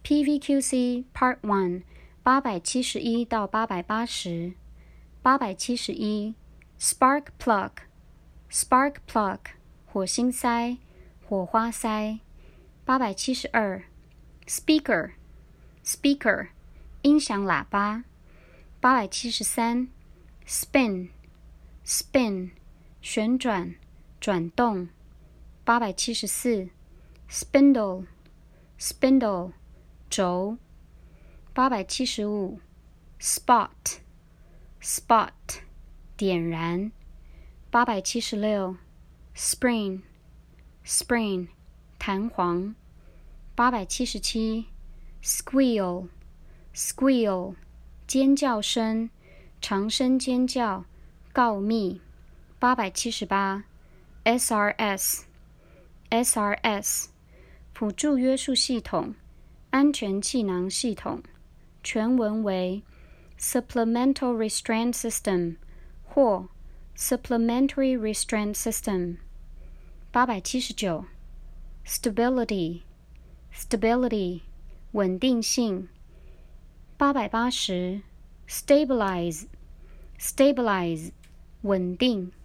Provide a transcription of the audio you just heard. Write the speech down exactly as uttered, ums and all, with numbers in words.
P V Q C Part one 八百七十一到八百八十。八百七十一 Spark plug Spark plug 火星塞火花塞。八百七十二 Speaker Speaker 音响喇叭。八百七十三 Spin Spin 旋转转动。八百七十四 Spindle Spindle 轴。八百七十五 Spot Spot 点燃。八百七十六 Spring Spring 弹簧。八百七十七 Squeal Squeal 尖叫声长声尖叫告密。八百七十八 S R S S R S 辅助约束系统安全气囊系统。全文为 Supplemental Restraint System 或 Supplementary Restraint System。八百七十九 Stability Stability 稳定性。八百八十 Stabilize Stabilize 稳定。